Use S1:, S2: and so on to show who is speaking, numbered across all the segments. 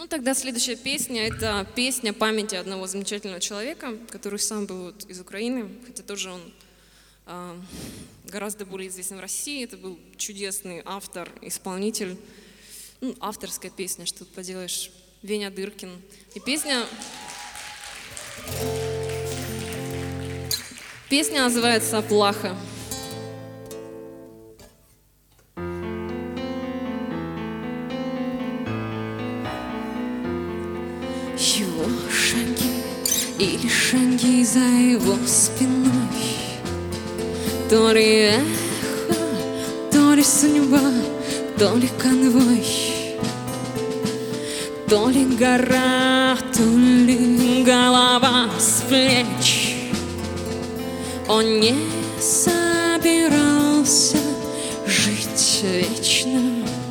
S1: Ну, тогда следующая песня — это песня памяти одного замечательного человека, который сам был вот из Украины, хотя тоже он гораздо более известен в России. Это был чудесный автор, исполнитель. Ну, авторская песня, что тут поделаешь, Веня Дыркин. И песня называется «Плаха». Его шаги или шаги за его спиной, то ли эхо, то ли судьба, то ли конвой, то ли гора, то ли голова с плеч. Он не собирался жить вечно.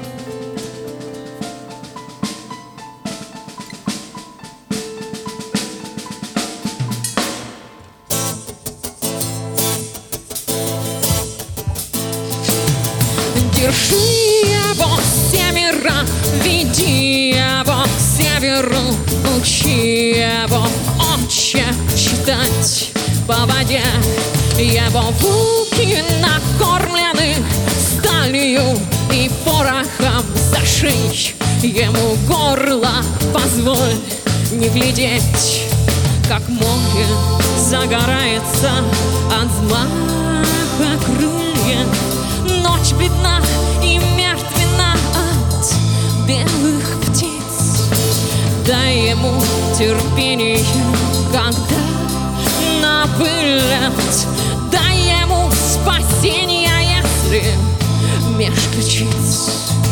S1: Держи его семеро, веди его к северу, учи его, отче, читать по воде. Его булки накормлены сталью и порохом зашить. Ему горло позволь не глядеть, как море загорается от взмаха крыльев. Ночь бедна и мертвена от белых птиц. Дай ему терпение, когда на вылет. Дай ему спасение, если меж ключиц.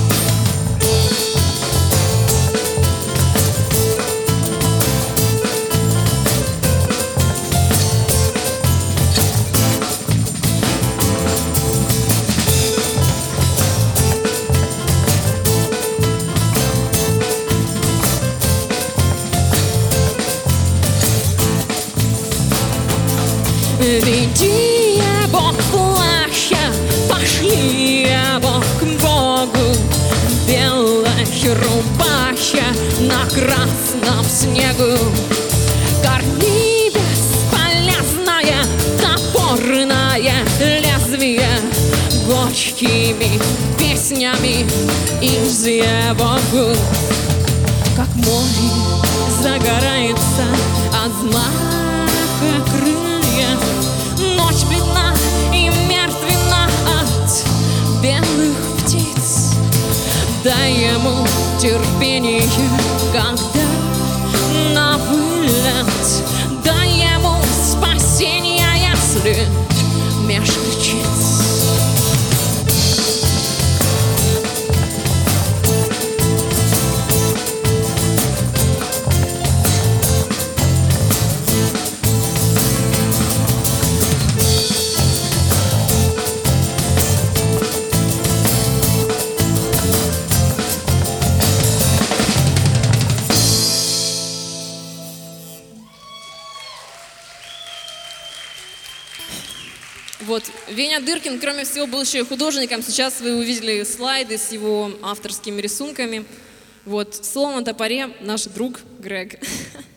S1: Веди его в плаще, пошли его к Богу в белой рубахе на красном снегу. Корми бесполезное топорное лезвие горькими песнями из его губ. Как море загорается от взмаха крыльев. Ночь бледна и мертвена от белых птиц. Дай ему терпение, когда на вылет. Дай ему спасение, если меж ключиц. Вот, Веня Дыркин, кроме всего, был еще и художником. Сейчас вы увидели слайды с его авторскими рисунками. Вот, слово на топоре наш друг Грег.